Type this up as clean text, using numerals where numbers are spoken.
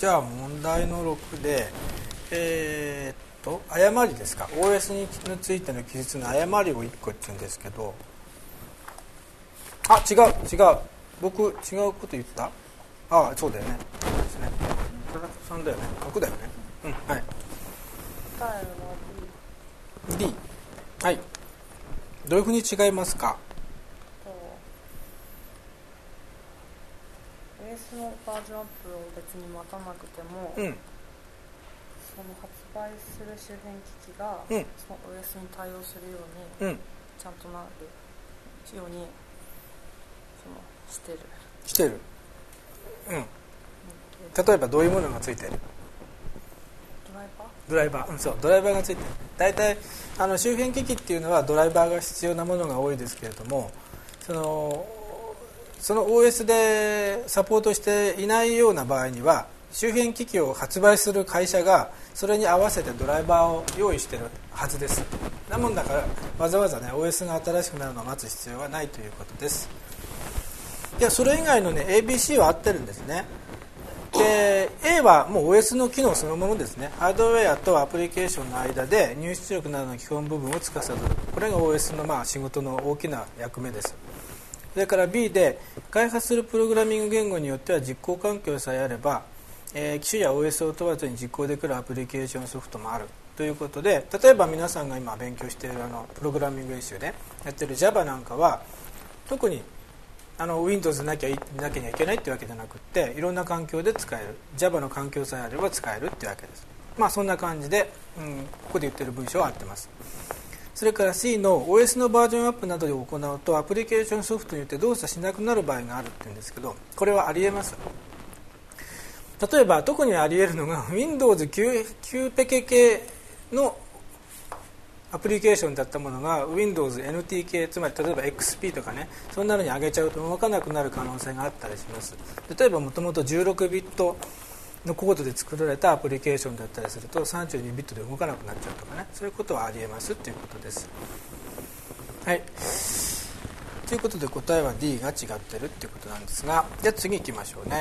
じゃあ問題の6で誤りですか。 OS についての記述の誤りを1個って言うんですけど、違う僕違うこと言った。そうだよね。そうですね。田中さんだよね。僕だよね。はい。 答えは D。はい。どういうふうに違いますか。 OS のバージョンアップを別に待たなくても、その発売する周辺機器が、その OS に対応するように、ちゃんとなるようにしてる。 例えばどういうものがついてる。ドライバー、そう、ドライバーがついてる。大体周辺機器っていうのはドライバーが必要なものが多いですけれども、その OS でサポートしていないような場合には、周辺機器を発売する会社がそれに合わせてドライバーを用意しているはずです。なもんだからわざわざね OS が新しくなるのを待つ必要はないということです。でそれ以外のね ABC は合ってるんですね。で A はもう OS の機能そのものですね。ハードウェアとアプリケーションの間で入出力などの基本部分を司る、これが OS の仕事の大きな役目です。それから B で開発するプログラミング言語によっては実行環境さえあれば、機種や OS を問わずに実行できるアプリケーションソフトもあるということで、例えば皆さんが今勉強しているプログラミング演習でやっている Java なんかは特にWindows なきゃいけないってわけじゃなくって、いろんな環境で使える、 Java の環境さえあれば使えるってわけです。そんな感じで、ここで言ってる文章は合ってます。それから C の OS のバージョンアップなどで行うとアプリケーションソフトによって動作しなくなる場合があるって言うんですけど、これはありえます。例えば特にありえるのが Windows9 ペケ系のアプリケーションだったものが Windows NT 系、つまり例えば XP とかね、そんなのに上げちゃうと動かなくなる可能性があったりします。例えばもともと16ビットのコードで作られたアプリケーションだったりすると32ビットで動かなくなっちゃうとかね、そういうことはありえますということです。はい。ということで答えは D が違ってるっていうことなんですが、じゃあ次行きましょうね。